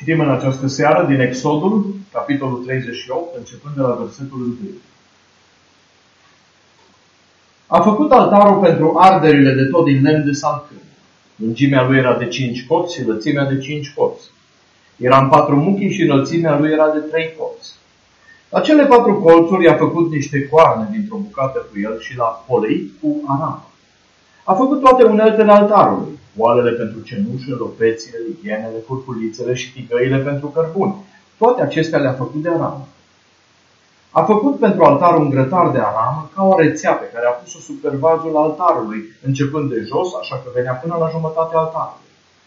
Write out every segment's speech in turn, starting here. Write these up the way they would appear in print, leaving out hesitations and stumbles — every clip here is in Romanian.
Citim în această seară din Exodul, capitolul 38, începând de la versetul 1. A făcut altarul pentru arderile de tot din lemn de salcâm. Lungimea lui era de 5 coți și lățimea de 5 coți. Era în 4 muchii și înălțimea lui era de 3 coți. La cele 4 colțuri i-a făcut niște coarne dintr-o bucată cu el și l-a poleit cu aramă. A făcut toate uneltele altarului, oalele pentru cenușă, lopețile, lighenele, furculițele și tigăile pentru cărbuni. Toate acestea le-a făcut de aramă. A făcut pentru altar un grătar de aramă ca o rețea pe care a pus-o sub pervazul altarului, începând de jos, așa că venea până la jumătatea altarului.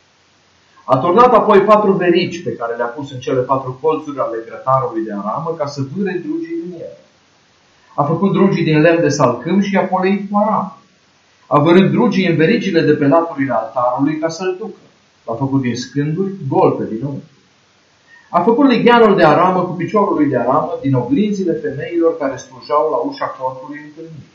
A turnat apoi 4 verici pe care le-a pus în cele 4 colțuri ale grătarului de aramă ca să vâre drugii în ele. A făcut drugii din lemn de salcâm și i-a poleit cu aramă. A vărât drugii în verigile de pe laturile altarului ca să-l ducă. L-a făcut din scânduri, gol pe dinăuntru. A făcut ligheanul de aramă cu piciorul lui de aramă din oglinzile femeilor care slujau la ușa cortului întâlnirii.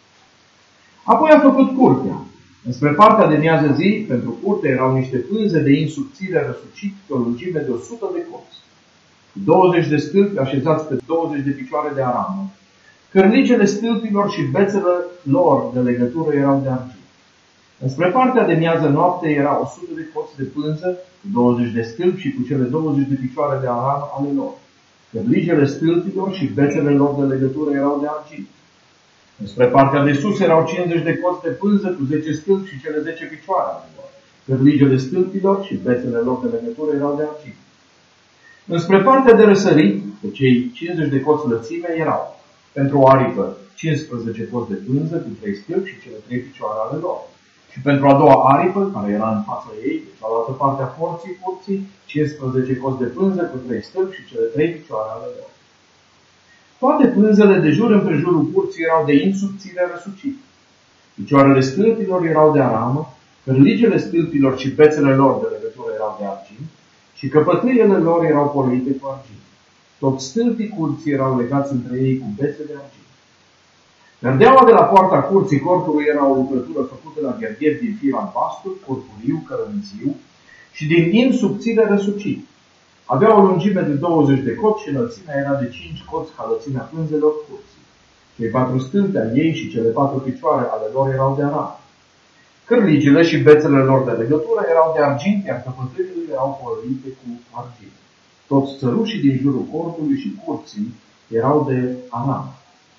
Apoi a făcut curtea. Înspre partea de miază zi, pentru curte erau niște pânze de in subțire răsucit pe o lungime de 100 de coți. 20 de stâlpi așezați pe 20 de picioare de aramă. Cărnicele stâlpilor și bețele lor de legătură erau de argint. Înspre partea de miază noapte era 100 de coți de pânză, cu 20 de stâlpi și cu cele 20 de picioare de aramă ale lor. Cărnicele stâlpilor și bețele lor de legătură erau de argint. Înspre partea de sus erau 50 de coți de pânză cu 10 stâlpi și cele 10 picioare ale lor. Cărnicele stâlpilor și bețele lor de legătură erau de argint. Înspre partea de răsărit, pe cei 50 de coți lățime erau pentru o aripă 15 coți de pânză cu 3 stâlpi și cele 3 picioare ale lor. Și pentru a doua aripă, care era în fața ei, de cealaltă parte a curții, 15 coți de pânză cu 3 stâlpi și cele 3 picioare ale lor. Toate pânzele de jur împrejurul curții erau de in subțire răsucit. Picioarele stâlpilor erau de aramă, cărligele stâlpilor și bețele lor de legătură erau de argint și căpătâiele lor erau polite cu argint. Toți stâlpii curții erau legați între ei cu bețe de argint. Gărdeaua de la poarta curții cortului era o lucrătură făcută la gherghet din fir albastru, purpuriu, cărămiziu și din in subțire răsucit. Avea o lungime de 20 de coți și înălțimea era de 5 coți ca lățimea pânzelor curții. Cei 4 stâlpi ai ei și cele 4 picioare ale lor erau de aramă. Cărligile și bețele lor de legătură erau de argint, iar căpătâiele erau polite cu argint. Toți țărușii din jurul cortului și curții erau de aramă.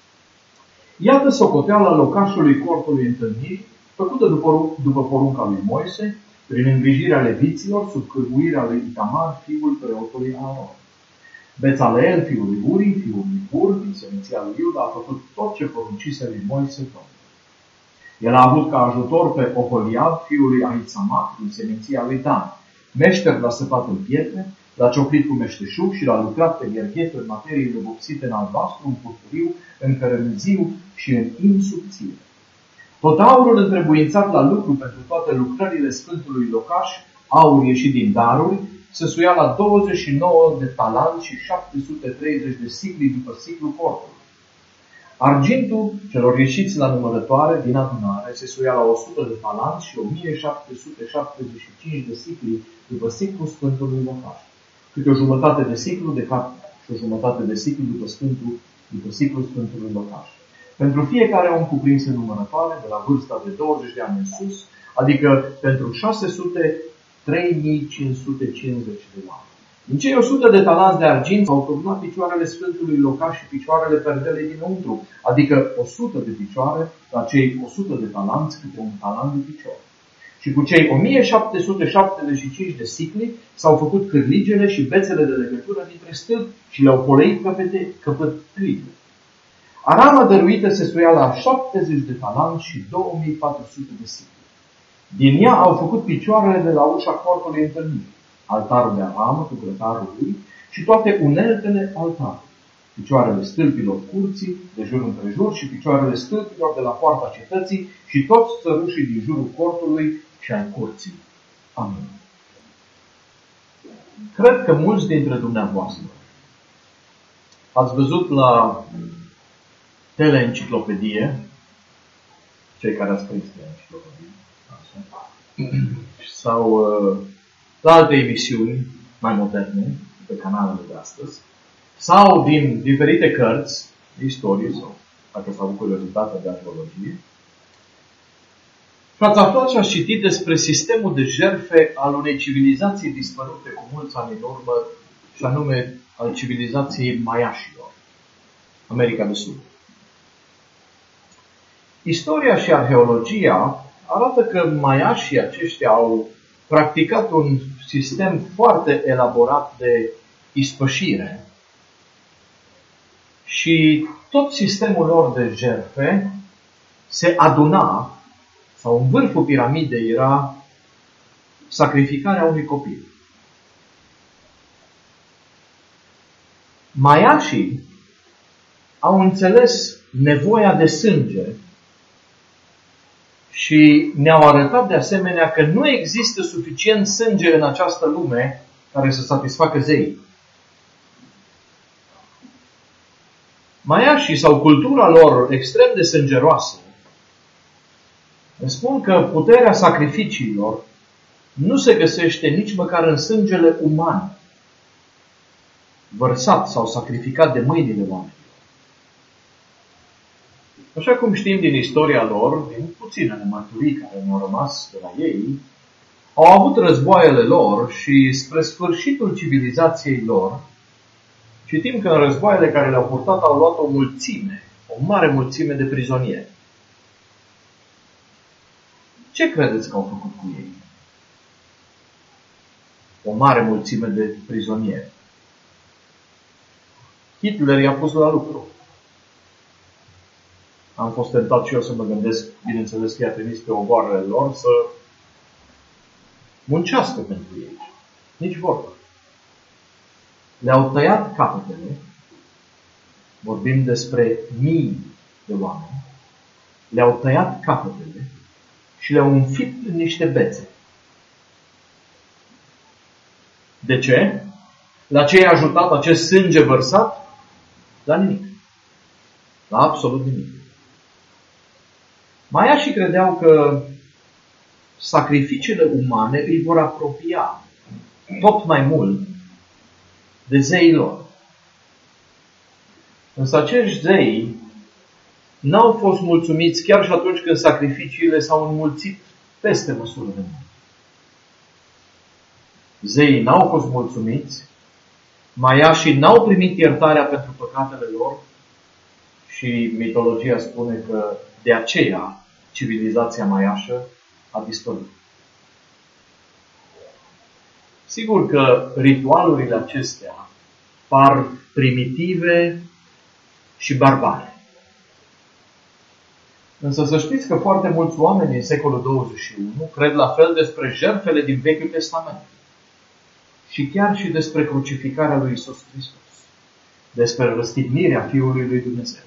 Iată socoteala locașului cortului întâlnirii, făcută după porunca lui Moise, prin îngrijirea leviților, sub cârmuirea lui Itamar, fiul preotului Aaron. Bețaleel, fiul lui Uri, fiul lui Hur, din seminția lui Iuda, a făcut tot ce poruncise lui Moise Domnul. El a avut ca ajutor pe Oholiab, fiul lui Ahițamac, din seminția lui Dan. Meșter l-a săpat în pietre, l-a cioplit cu meșteșug și l-a lucrat pe gherghet în materiile vopsite în albastru, în purpuriu, în cărămiziu și în in subțire. Tot aurul întrebuințat la lucru pentru toate lucrările Sfântului Locaș, aur ieșit din daruri, se suia la 29 de talanți și 730 de sicli după siclu cortului. Argintul celor ieșiți la numărătoare din adunare se suia la 100 de talanți și 1775 de sicli după siclu Sfântului Locaș. Câte o jumătate de siclu de cap și o jumătate de siclu după siclu Sfântului Locaș. Pentru fiecare om cuprins în numărătoare, de la vârsta de 20 de ani în sus, adică pentru 3550 de oameni. În cei 100 de talanți de argint au turnat picioarele Sfântului Locaș și picioarele perdelei dinăuntru, adică 100 de picioare la cei 100 de talanți câte un talant de picior. Și cu cei 1775 de sicli s-au făcut cârligele și bețele de legătură dintre stâlpi și le-au poleit căpătâile. Arama dăruită se suia la 70 de talanți și 2400 de sicli. Din ea au făcut picioarele de la ușa cortului întâlnirii, altarul de aramă cu grătarul lui și toate uneltele altarului, picioarele stâlpilor curții de jur împrejur și picioarele stâlpilor de la poarta cetății și toți țărușii din jurul cortului și ai curții. Amin. Cred că mulți dintre dumneavoastră ați văzut la teleenciclopedie, cei care ați scris teleenciclopedie, sau la alte emisiuni mai moderne, pe canalele de astăzi, sau din diferite cărți, istorie sau, dacă s-a avut curiozitatea de arheologie, și ați aflat și ați citit despre sistemul de jertfe al unei civilizații dispărute cu mulți ani în urmă, și anume al civilizației maiașilor, America de Sud. Istoria și arheologia arată că maiașii aceștia au practicat un sistem foarte elaborat de ispășire și tot sistemul lor de jertfe se aduna, sau în vârful piramidei era sacrificarea unui copil. Maiașii au înțeles nevoia de sânge și ne-au arătat de asemenea că nu există suficient sânge în această lume care să satisfacă zeii. Maiașii sau cultura lor extrem de sângeroasă ne spun că puterea sacrificiilor nu se găsește nici măcar în sângele uman, vărsat sau sacrificat de mâinile oamenilor. Așa cum știm din istoria lor, din puținele mărturii care ne-au rămas de la ei, au avut războaiele lor și spre sfârșitul civilizației lor, citim că în războaiele care le-au purtat au luat o mare mulțime de prizonieri. Ce credeți că au făcut cu ei? O mare mulțime de prizonieri. Hitler i-a pus la lucru. Am fost tentat și eu să mă gândesc, bineînțeles că i-a trimis pe ogoarele lor să muncească pentru ei. Nici vorbă. Le-au tăiat capetele, vorbim despre mii de oameni, le-au tăiat capetele și le-au înfipt în niște bețe. De ce? La ce i-a ajutat acest sânge vărsat? La nimic. La absolut nimic. Maiașii credeau că sacrificiile umane îi vor apropia tot mai mult de zeii lor. Însă acești zei n-au fost mulțumiți chiar și atunci când sacrificiile s-au înmulțit peste măsură de mult. Zeii n-au fost mulțumiți, maiașii n-au primit iertarea pentru păcatele lor și mitologia spune că de aceea civilizația maiașă a dispărut. Sigur că ritualurile acestea par primitive și barbare. Însă să știți că foarte mulți oameni în secolul 21 cred la fel despre jertfele din Vechiul Testament. Și chiar și despre crucificarea lui Iisus Hristos. Despre răstignirea Fiului lui Dumnezeu.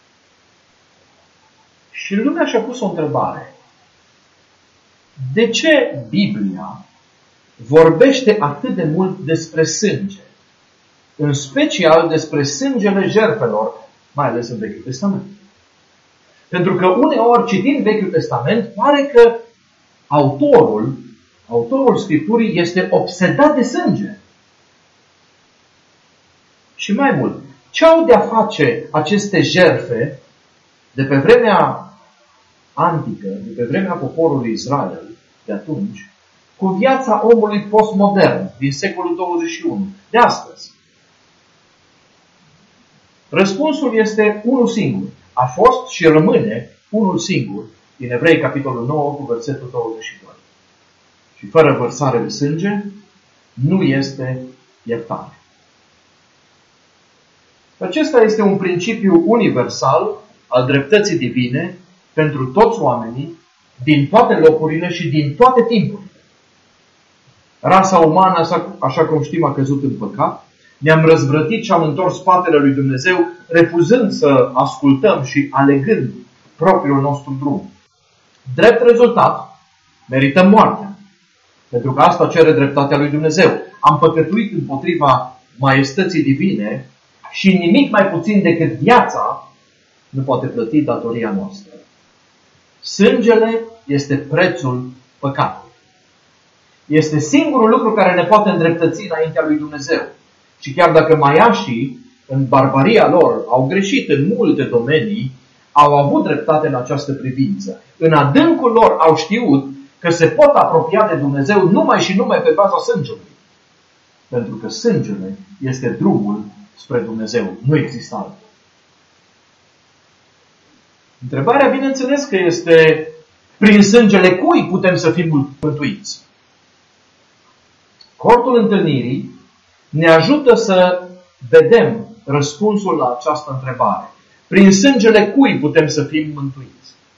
Și lumea și-a pus o întrebare. De ce Biblia vorbește atât de mult despre sânge? În special despre sângele jertfelor, mai ales în Vechiul Testament. Pentru că uneori, citind Vechiul Testament, pare că autorul Scripturii este obsedat de sânge. Și mai mult, ce au de-a face aceste jertfe de pe vremea antică, de pe vremea poporului Israel de atunci, cu viața omului postmodern din secolul 21, de astăzi? Răspunsul este unul singur. A fost și rămâne unul singur din Evrei, capitolul 9, cu versetul 22. Și fără vărsare de sânge nu este iertare. Acesta este un principiu universal al dreptății divine pentru toți oamenii, din toate locurile și din toate timpurile. Rasa umană, așa cum știm, a căzut în păcat. Ne-am răzvrătit și am întors spatele lui Dumnezeu, refuzând să ascultăm și alegând propriul nostru drum. Drept rezultat, merităm moartea. Pentru că asta cere dreptatea lui Dumnezeu. Am păcătuit împotriva maiestății divine și nimic mai puțin decât viața nu poate plăti datoria noastră. Sângele este prețul păcatului. Este singurul lucru care ne poate îndreptăți înaintea lui Dumnezeu. Și chiar dacă maiașii, în barbaria lor, au greșit în multe domenii, au avut dreptate în această privință. În adâncul lor au știut că se pot apropia de Dumnezeu numai și numai pe baza sângelui. Pentru că sângele este drumul spre Dumnezeu. Nu există altul. Întrebarea, bineînțeles, că este prin sângele cui putem să fim mântuiți? Cortul întâlnirii ne ajută să vedem răspunsul la această întrebare. Prin sângele cui putem să fim mântuiți?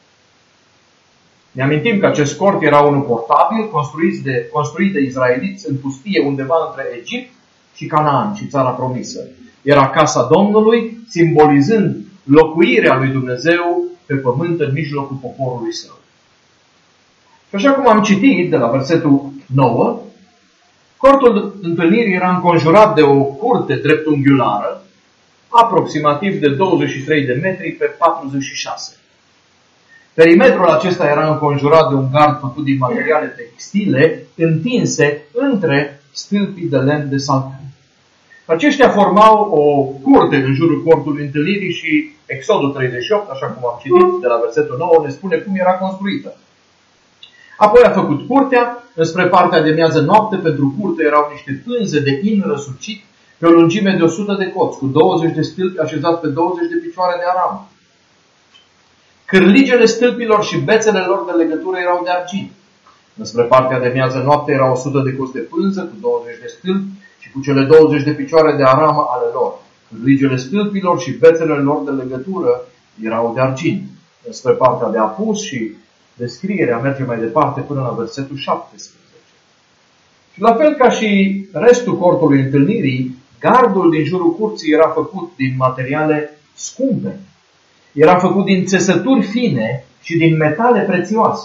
Ne amintim că acest cort era unul portabil, construit de izraeliți în pustie undeva între Egipt și Canaan și țara promisă. Era casa Domnului, simbolizând locuirea lui Dumnezeu pe pământ în mijlocul poporului său. Și așa cum am citit de la versetul 9, cortul întâlnirii era înconjurat de o curte dreptunghiulară, aproximativ de 23 de metri pe 46. Perimetrul acesta era înconjurat de un gard făcut din materiale textile întinse între stâlpii de lemn de salcâm. Aceștia formau o curte în jurul cortului întâlnirii și Exodul 38, așa cum am citit de la versetul 9, ne spune cum era construită. Apoi a făcut curtea, înspre partea de miază noapte, pentru curte erau niște pânze de in răsucit pe o lungime de 100 de coți, cu 20 de stâlpi așezați pe 20 de picioare de aramă. Cârligele stâlpilor și bețele lor de legătură erau de argint. Înspre partea de miază noapte erau 100 de coți de pânză cu 20 de stâlpi și cu cele 20 de picioare de aramă ale lor. Cârligele stâlpilor și bețele lor de legătură erau de argint. Înspre partea de apus și descrierea merge mai departe până la versetul 17. Și la fel ca și restul cortului întâlnirii, gardul din jurul curții era făcut din materiale scumpe. Era făcut din țesături fine și din metale prețioase.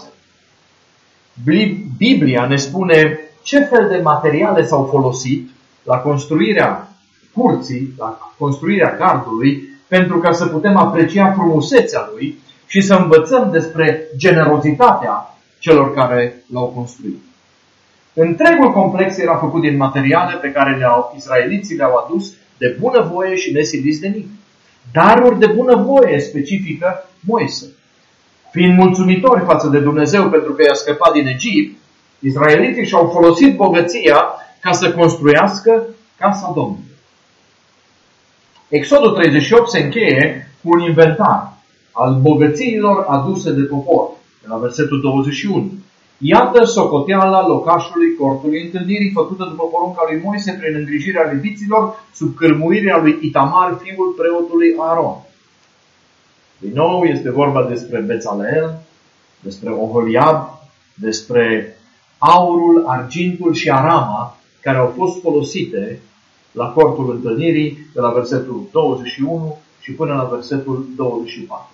Biblia ne spune ce fel de materiale s-au folosit la construirea curții, la construirea gardului, pentru ca să putem aprecia frumusețea lui și să învățăm despre generozitatea celor care l-au construit. Întregul complex era făcut din materiale pe care israeliții le-au adus de bunăvoie și nesiliți de nimeni. Daruri de bunăvoie specifică Moise. Fiind mulțumitori față de Dumnezeu pentru că i-a scăpat din Egipt, israeliții și-au folosit bogăția ca să construiască casa Domnului. Exodul 38 se încheie cu un inventar al bogățiilor aduse de popor, de la versetul 21. Iată socoteala locașului cortului întâlnirii făcută după porunca lui Moise prin îngrijirea leviților sub cârmuirea lui Itamar, fiul preotului Aaron. Din nou este vorba despre Bețaleel, despre Oholiab, despre aurul, argintul și arama care au fost folosite la cortul întâlnirii de la versetul 21 și până la versetul 24.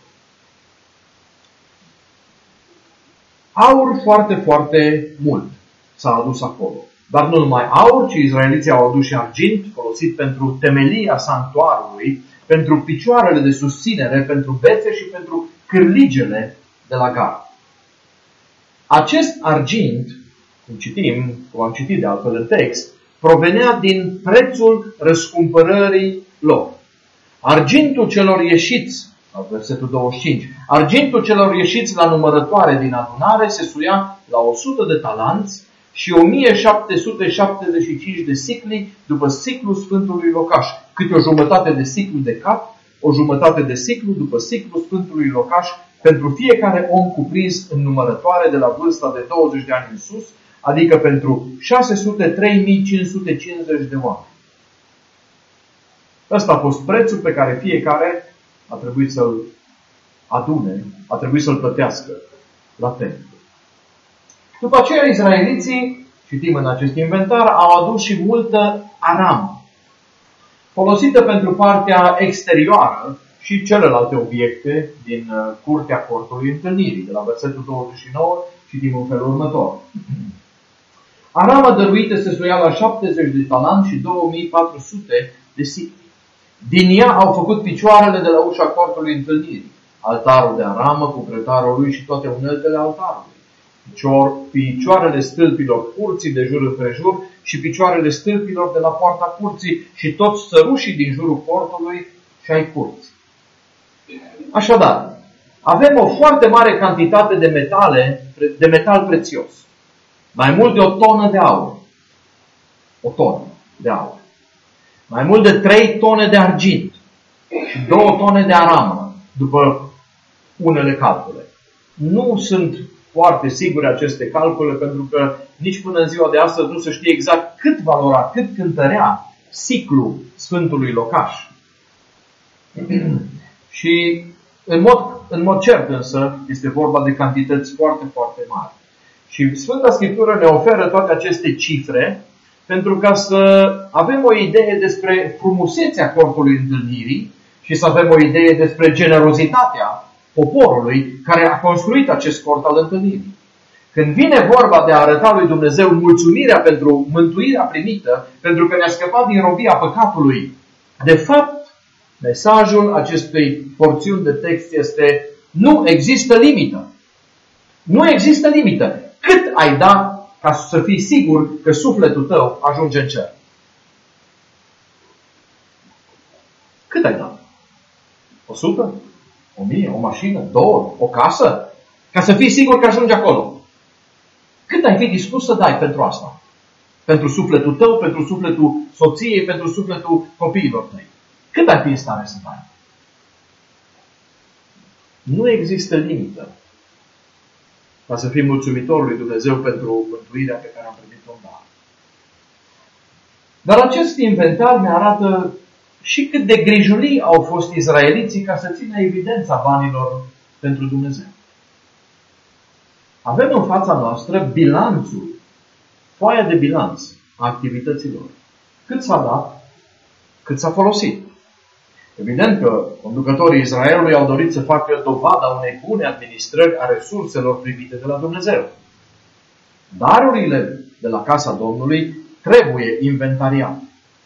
Aur foarte, foarte mult s-a adus acolo. Dar nu numai aur, ci izraeliții au adus și argint, folosit pentru temelia sanctuarului, pentru picioarele de susținere, pentru bețe și pentru cârligele de la gard. Acest argint, cum am citit de altfel în text, provenea din prețul răscumpărării lor. Argintul celor ieșiți, la versetul 25, argintul celor ieșiți la numărătoare din adunare se suia la 100 de talanți și 1775 de sicli după siclul Sfântului Locaș, câte o jumătate de siclu de cap, o jumătate de siclu după siclul Sfântului Locaș, pentru fiecare om cuprins în numărătoare de la vârsta de 20 de ani în sus, adică pentru 603.550 de oameni. Ăsta a fost prețul pe care fiecare a trebuit să-l adune, a trebuit să-l plătească la templu. După aceea, izraeliții, citim în acest inventar, au adus și multă aramă, folosită pentru partea exterioară și celelalte obiecte din curtea cortului întâlnirii. De la versetul 29 citim în felul următor. Arama dăruită se suia la 70 de talanți și 2400 de sicli. Din ea au făcut picioarele de la ușa cortului întâlnirii, altarul de aramă cu pretarul lui și toate uneltele altarului, picioarele stâlpilor curții de jur împrejur și picioarele stâlpilor de la poarta curții și toți sărușii din jurul portului și ai curții. Așadar, avem o foarte mare cantitate de metal prețios. Mai mult de 1 tonă de aur. 1 tonă de aur. Mai mult de 3 tone de argint și 2 tone de aramă, după unele calcule. Nu sunt foarte sigure aceste calcule, pentru că nici până în ziua de astăzi nu se știe exact cât valora, cât cântărea siclu Sfântului Locaș. Și în mod cert însă este vorba de cantități foarte, foarte mari. Și Sfânta Scriptură ne oferă toate aceste cifre pentru ca să avem o idee despre frumusețea corpului întâlnirii și să avem o idee despre generozitatea poporului care a construit acest cort al întâlnirii. Când vine vorba de a arăta lui Dumnezeu mulțumirea pentru mântuirea primită, pentru că ne-a scăpat din robia păcatului, de fapt, mesajul acestei porțiuni de text este: nu există limită. Nu există limită. Cât ai da ca să fii sigur că sufletul tău ajunge în cer? Cât ai da? 100? 1000? O mașină? 2? O casă? Ca să fii sigur că ajungi acolo. Cât ai fi dispus să dai pentru asta? Pentru sufletul tău, pentru sufletul soției, pentru sufletul copiilor tăi. Cât ai fi în stare să dai? Nu există limită ca să fii mulțumitor lui Dumnezeu pentru mântuirea pe care am primit-o în dar. Dar acest inventar ne arată și cât de grijulii au fost izraeliții ca să țină evidența banilor pentru Dumnezeu. Avem în fața noastră bilanțul, foaia de bilanț a activităților. Cât s-a dat, cât s-a folosit. Evident că conducătorii Israelului au dorit să facă dovada unei bune administrări a resurselor primite de la Dumnezeu. Darurile de la casa Domnului trebuie inventariate.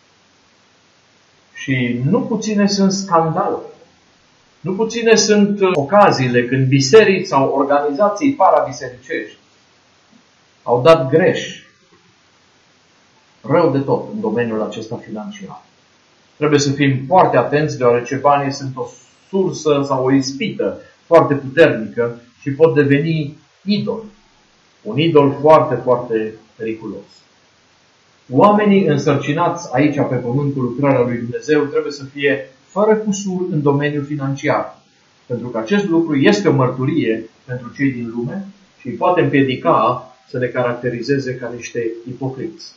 Și nu puține sunt scandalele. Nu puține sunt ocaziile când biserici sau organizații parabisericești au dat greș, rău de tot, în domeniul acesta financiar. Trebuie să fim foarte atenți, deoarece banii sunt o sursă sau o ispită foarte puternică și pot deveni idol. Un idol foarte, foarte periculos. Oamenii însărcinați aici pe pământul lucrarea lui Dumnezeu trebuie să fie fără cusur în domeniul financiar. Pentru că acest lucru este o mărturie pentru cei din lume și îi poate împiedica să ne caracterizeze ca niște ipocriți.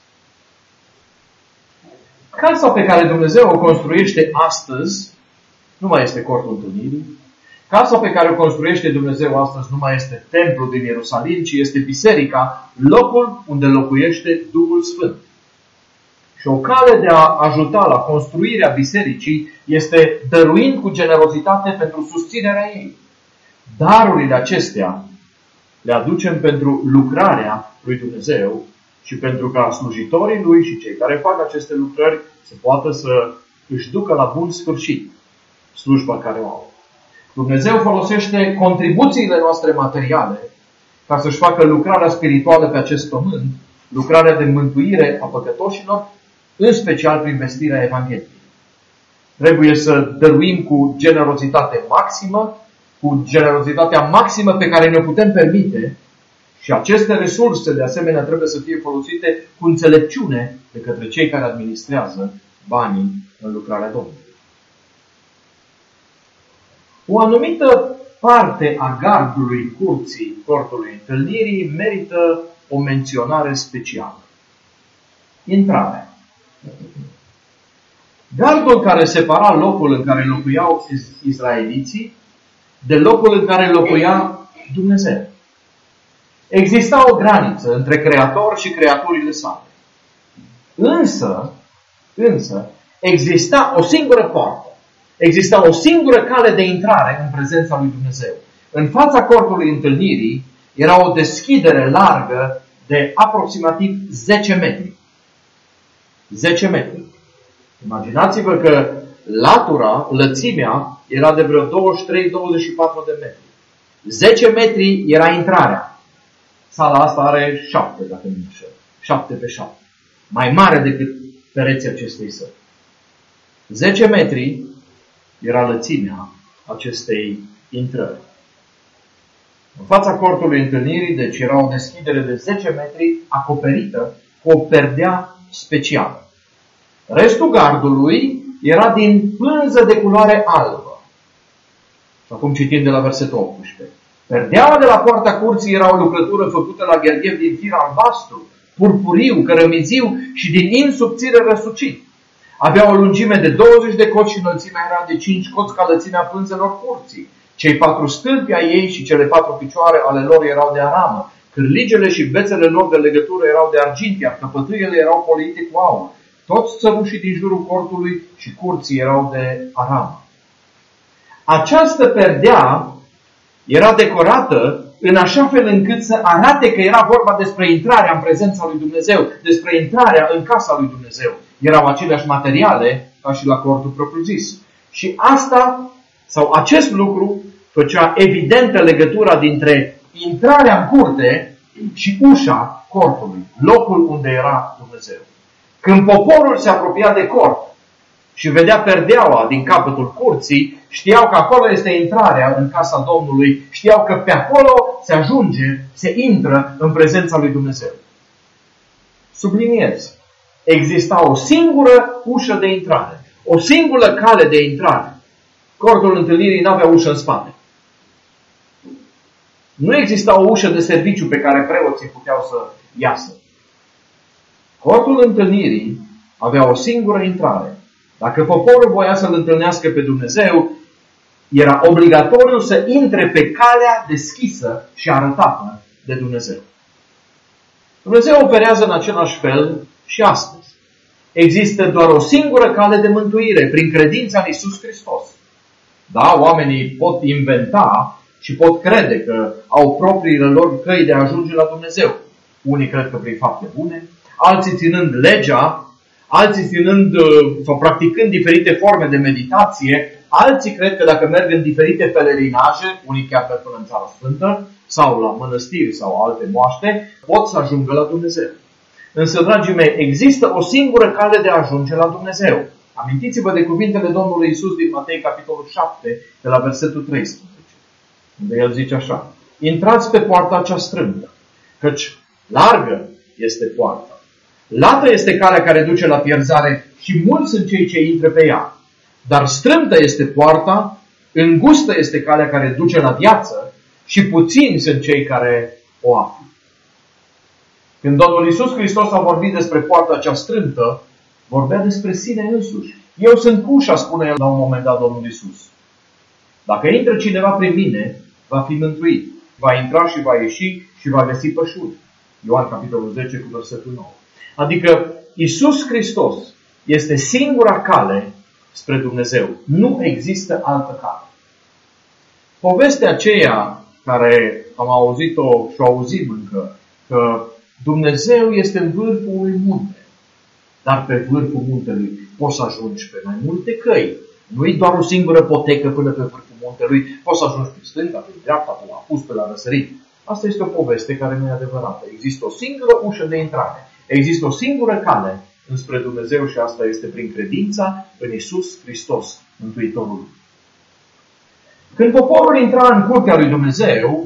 Casa pe care Dumnezeu o construiește astăzi nu mai este cortul întâlnirii. Casa pe care o construiește Dumnezeu astăzi nu mai este templul din Ierusalim, ci este biserica, locul unde locuiește Duhul Sfânt. Și o cale de a ajuta la construirea bisericii este dăruind cu generozitate pentru susținerea ei. Darurile acestea le aducem pentru lucrarea lui Dumnezeu și pentru ca slujitorii lui și cei care fac aceste lucrări să poată să își ducă la bun sfârșit slujba care o au. Dumnezeu folosește contribuțiile noastre materiale ca să-și facă lucrarea spirituală pe acest pământ, lucrarea de mântuire a păcătoșilor, în special prin vestirea Evangheliei. Trebuie să dăruim cu generozitate maximă, cu generozitatea maximă pe care ne-o putem permite, și aceste resurse, de asemenea, trebuie să fie folosite cu înțelepciune de către cei care administrează banii în lucrarea Domnului. O anumită parte a gardului curții cortului întâlnirii merită o menționare specială. Intrarea. Gardul care separa locul în care locuiau izraeliții de locul în care locuia Dumnezeu. Exista o graniță între Creator și creaturile sale. Însă, exista o singură poartă. Exista o singură cale de intrare în prezența lui Dumnezeu. În fața cortului întâlnirii era o deschidere largă de aproximativ 10 metri. 10 metri. Imaginați-vă că latura, lățimea, era de vreo 23-24 de metri. 10 metri era intrarea. Sala asta are 7, dacă nu înșel. 7 pe 7. Mai mare decât pereții acestei săli. 10 metri era lățimea acestei intrări. În fața cortului întâlnirii, deci era o deschidere de 10 metri acoperită cu o perdea specială. Restul gardului era din pânză de culoare albă. Și acum citim de la versetul 18. Perdeaua de la poarta curții era o lucrătură făcută la gherghev din fir albastru, purpuriu, cărămiziu și din in subțire răsucit. Avea o lungime de 20 de coți și înălțimea era de 5 coți ca lățimea pânzelor curții. Cei 4 stâlpi ai ei și cele 4 picioare ale lor erau de aramă. Cârligele și bețele lor de legătură erau de argint, iar căpătâiele erau polite cu aur. Toți țărușii din jurul cortului și curții erau de aramă. Această perdea era decorată în așa fel încât să arate că era vorba despre intrarea în prezența lui Dumnezeu, despre intrarea în casa lui Dumnezeu. Erau aceleași materiale ca și la cortul propriu-zis. Și asta, sau acest lucru, făcea evidentă legătura dintre intrarea în curte și ușa cortului, locul unde era Dumnezeu. Când poporul se apropia de cort și vedea perdeaua din capătul curții, știau că acolo este intrarea în casa Domnului, știau că pe acolo se ajunge, se intră în prezența lui Dumnezeu. Subliniez, exista o singură ușă de intrare, o singură cale de intrare. Cortul întâlnirii nu avea ușă în spate. Nu exista o ușă de serviciu pe care preoții puteau să iasă. Cortul întâlnirii avea o singură intrare. Dacă poporul voia să-L întâlnească pe Dumnezeu, era obligatoriu să intre pe calea deschisă și arătată de Dumnezeu. Dumnezeu operează în același fel și astăzi. Există doar o singură cale de mântuire, prin credința în Iisus Hristos. Da, oamenii pot inventa și pot crede că au propriile lor căi de a ajunge la Dumnezeu. Unii cred că prin fapte bune, alții ținând legea, alții ținând sau practicând diferite forme de meditație, alții cred că dacă merg în diferite pelerinaje, unii chiar merg până în Țara Sfântă, sau la mănăstiri sau alte moaște, pot să ajungă la Dumnezeu. Însă, dragii mei, există o singură cale de a ajunge la Dumnezeu. Amintiți-vă de cuvintele Domnului Iisus din Matei, capitolul 7, de la versetul 13, unde El zice așa: intrați pe poarta cea strâmtă, căci largă este poarta. Lată este calea care duce la pierzare și mulți sunt cei ce intră pe ea. Dar strâmtă este poarta, îngustă este calea care duce la viață și puțini sunt cei care o află. Când Domnul Iisus Hristos a vorbit despre poarta cea strâmtă, vorbea despre sine însuși. Eu sunt ușa, spune El la un moment dat Domnul Iisus. Dacă intră cineva prin mine, va fi mântuit. Va intra și va ieși și va găsi pășuni. Ioan capitolul 10 cu versetul 9. Adică Iisus Hristos este singura cale spre Dumnezeu. Nu există altă cale. Povestea aceea care am auzit-o și o auzim încă, că Dumnezeu este în vârful unui munte, dar pe vârful muntelui poți să ajungi pe mai multe căi. Nu-i doar o singură potecă până pe vârful muntelui, poți să ajungi pe stânga, pe dreapta, pe la apus, pe la răsărit. Asta este o poveste care nu e adevărată. Există o singură ușă de intrare. Există o singură cale înspre Dumnezeu și asta este prin credința în Iisus Hristos, Mântuitorul. Când poporul intra în curtea lui Dumnezeu,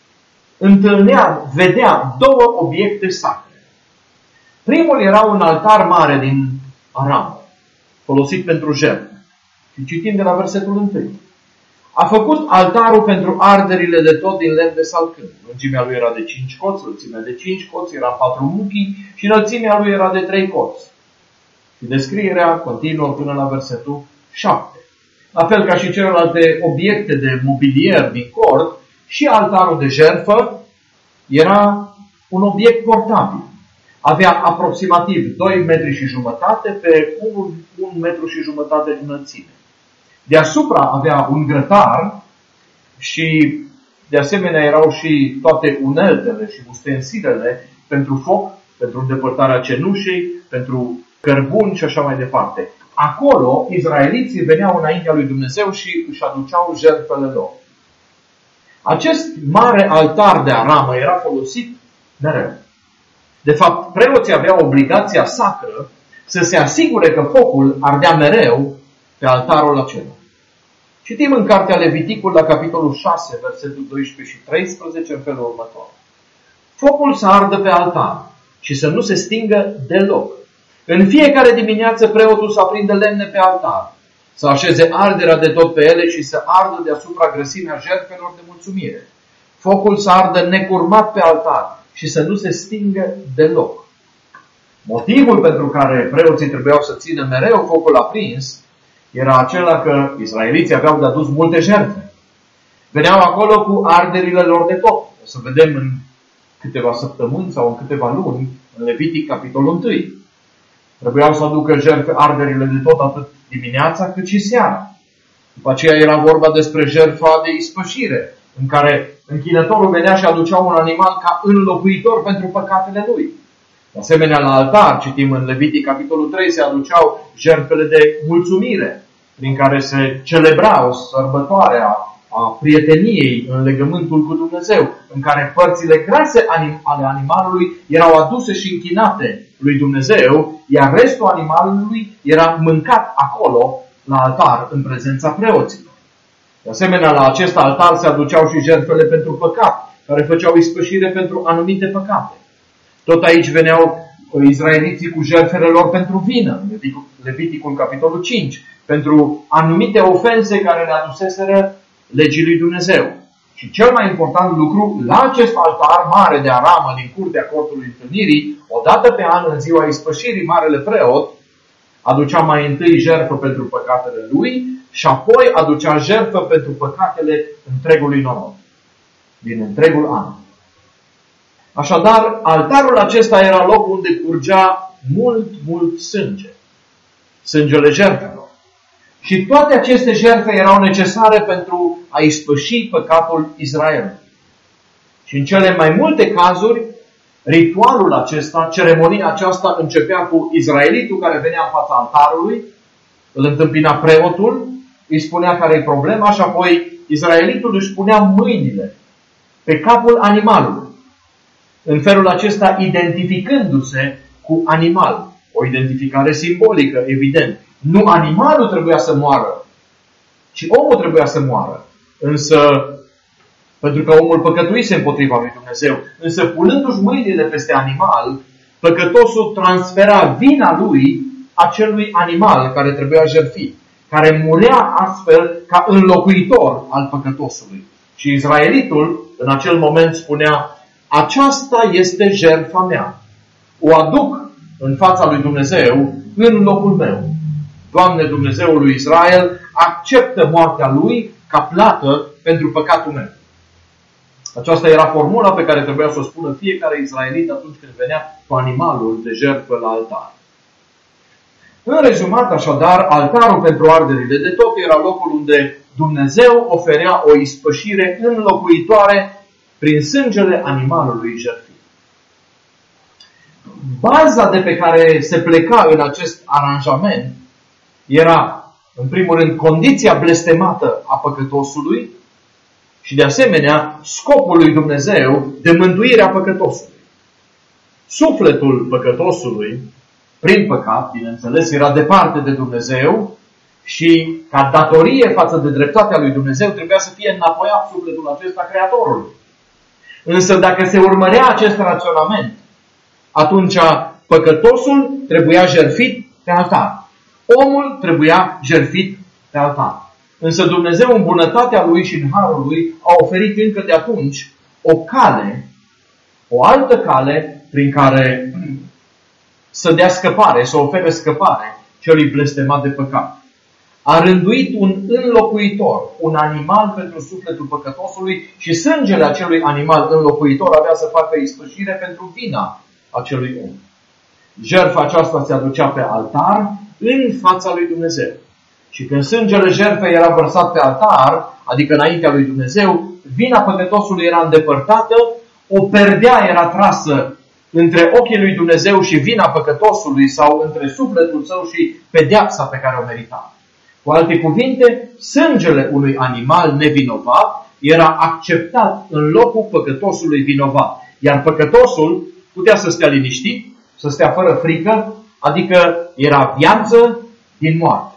vedea două obiecte sacre. Primul era un altar mare din aramă, folosit pentru jertfe. Și citim de la versetul 1. A făcut altarul pentru arderile de tot din lemn de salcâm. Lungimea lui era de 5 coți, înălțimea de 5 coți, era 4 muchii și înălțimea lui era de 3 coți. Și descrierea continuă până la versetul 7. La fel ca și celelalte obiecte de mobilier din cort, și altarul de jertfă era un obiect portabil. Avea aproximativ 2 metri și jumătate pe 1 metru și jumătate de înălțime. Deasupra avea un grătar și de asemenea erau și toate uneltele și ustensilele pentru foc, pentru îndepărtarea cenușei, pentru cărbuni și așa mai departe. Acolo, izraeliții veneau înaintea lui Dumnezeu și își aduceau jertfele lor. Acest mare altar de aramă era folosit mereu. De fapt, preoții aveau obligația sacră să se asigure că focul ardea mereu pe altarul acela. Citim în cartea Leviticul la capitolul 6, versetul 12 și 13 în felul următor. Focul să ardă pe altar și să nu se stingă deloc. În fiecare dimineață preotul să aprindă lemne pe altar, să așeze arderea de tot pe ele și să ardă deasupra grăsimea jertfelor de mulțumire. Focul să ardă necurmat pe altar și să nu se stingă deloc. Motivul pentru care preoții trebuiau să țină mereu focul aprins era acela că israeliții aveau de adus multe jertfe. Veneau acolo cu arderile lor de tot. O să vedem în câteva săptămâni sau în câteva luni, în Levitic, capitolul 1. Trebuiau să aducă jertfe arderile de tot atât dimineața cât și seara. După aceea era vorba despre jertfa de ispășire, în care închinătorul venea și aducea un animal ca înlocuitor pentru păcatele lui. De asemenea, la altar, citim în Levitic, capitolul 3, se aduceau jertfele de mulțumire, prin care se celebra o sărbătoare a prieteniei în legământul cu Dumnezeu, în care părțile grase ale animalului erau aduse și închinate lui Dumnezeu, iar restul animalului era mâncat acolo, la altar, în prezența preoților. De asemenea, la acest altar se aduceau și jertfele pentru păcat, care făceau ispășire pentru anumite păcate. Tot aici veneau israeliții cu jertfele lor pentru vină, Leviticul capitolul 5, pentru anumite ofense care le aduseseră legii lui Dumnezeu. Și cel mai important lucru, la acest altar mare de aramă din curtea cortului întâlnirii, odată pe an, în ziua ispășirii, marele preot aducea mai întâi jertfă pentru păcatele lui și apoi aducea jertfă pentru păcatele întregului norod, din întregul an. Așadar, altarul acesta era locul unde curgea mult sânge. Sângele jertfelor. Și toate aceste jertfe erau necesare pentru a ispăși păcatul Israelului. Și în cele mai multe cazuri, ritualul acesta, ceremonia aceasta începea cu izraelitul care venea în fața altarului, îl întâmpina preotul, îi spunea care e problema și apoi izraelitul își punea mâinile pe capul animalului. În felul acesta identificându-se cu animal. O identificare simbolică, evident. Nu animalul trebuia să moară, ci omul trebuia să moară. Însă, pentru că omul păcătuise împotriva lui Dumnezeu, însă punându-și mâinile peste animal, păcătosul transfera vina lui acelui animal care trebuia jertfit, care murea astfel ca înlocuitor al păcătosului. Și izraelitul în acel moment spunea: aceasta este jertfa mea. O aduc în fața lui Dumnezeu în locul meu. Doamne, Dumnezeul lui Israel, acceptă moartea lui ca plată pentru păcatul meu. Aceasta era formula pe care trebuia să o spună fiecare izraelit atunci când venea cu animalul de jertfă la altar. În rezumat, așadar, altarul pentru arderile de tot era locul unde Dumnezeu oferea o ispășire înlocuitoare prin sângele animalului jertfit. Baza de pe care se pleca în acest aranjament era, în primul rând, condiția blestemată a păcătosului și, de asemenea, scopul lui Dumnezeu de mântuire a păcătosului. Sufletul păcătosului, prin păcat, bineînțeles, era departe de Dumnezeu și, ca datorie față de dreptatea lui Dumnezeu, trebuia să fie înapoiat sufletul acesta Creatorului. Însă, dacă se urmărea acest raționament, atunci păcătosul trebuia jertfit pe altar. Omul trebuia jertfit pe altar. Însă Dumnezeu, în bunătatea Lui și în harul Lui, a oferit încă de atunci o cale, o altă cale prin care să dea scăpare, să ofere scăpare celui blestemat de păcat. A rânduit un înlocuitor, un animal pentru sufletul păcătosului și sângele acelui animal înlocuitor avea să facă ispășire pentru vina acelui om. Jertfa aceasta se aducea pe altar în fața lui Dumnezeu. Și când sângele jertfei era vărsat pe altar, adică înaintea lui Dumnezeu, vina păcătosului era îndepărtată, o perdea era trasă între ochii lui Dumnezeu și vina păcătosului sau între sufletul său și pedeapsa pe care o merita. Cu alte cuvinte, sângele unui animal nevinovat era acceptat în locul păcătosului vinovat. Iar păcătosul putea să stea liniștit, să stea fără frică, adică era viață din moarte.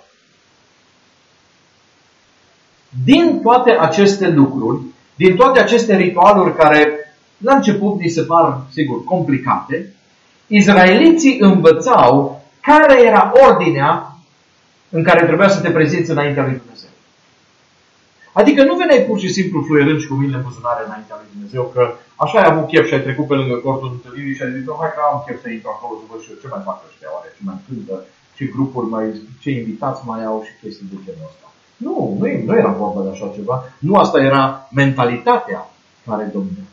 Din toate aceste lucruri, din toate aceste ritualuri care la început ni se par, sigur, complicate, izraeliții învățau care era ordinea în care trebuia să te prezinți înaintea lui Dumnezeu. Adică nu veneai pur și simplu fluierând și cu mâinile în buzunare înaintea lui Dumnezeu, că așa ai avut chef și ai trecut pe lângă cortul întâlnirii și ai zis, hai că am chef să intru acolo să văd și eu ce mai fac ăștia oare, ce mai cântă, ce grupuri mai, ce invitați mai au și chestii de genul ăsta. Nu era vorba de așa ceva. Nu asta era mentalitatea care domnea.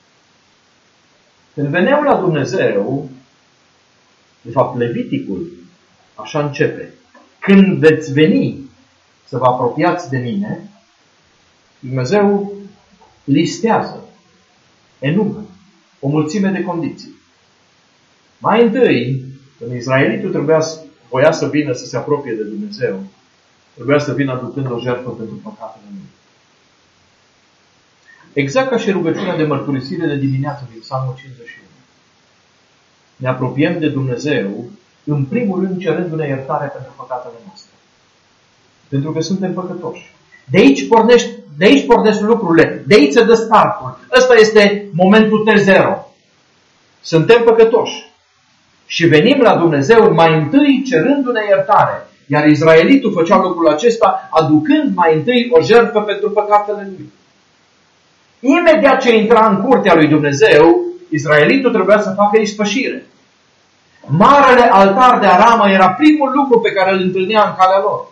Când veneau la Dumnezeu, de fapt Leviticul așa începe. Când veți veni să vă apropiați de mine, Dumnezeu listează, enumeră o mulțime de condiții. Mai întâi, când izraelitul voia să vină să se apropie de Dumnezeu, trebuia să vină aducând o jertfă pentru păcatele lui. Exact ca și rugăciunea de mărturisire de dimineață din Psalmul 51. Ne apropiem de Dumnezeu, în primul rând cerându-ne iertare pentru păcatele noastre. Pentru că suntem păcătoși. De aici pornesc lucrurile. De aici se dă startul. Ăsta este momentul T0. Suntem păcătoși. Și venim la Dumnezeu mai întâi cerându-ne iertare. Iar izraelitul făcea lucrul acesta aducând mai întâi o jertfă pentru păcatele lui. Imediat ce intra în curtea lui Dumnezeu, izraelitul trebuia să facă ispășire. Marele altar de aramă era primul lucru pe care îl întâlnea în calea lor.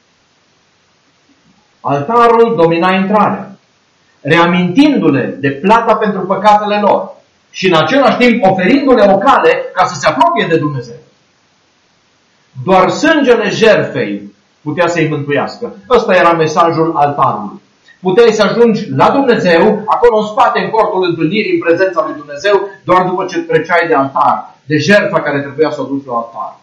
Altarul domina intrarea, reamintindu-le de plata pentru păcatele lor și în același timp oferindu-le o cale ca să se apropie de Dumnezeu. Doar sângele jertfei putea să-i mântuiască. Ăsta era mesajul altarului. Puteai să ajungi la Dumnezeu, acolo în spate, în cortul întâlnirii, în prezența lui Dumnezeu, doar după ce treceai de altar, de jertfa care trebuia să o duci la altar.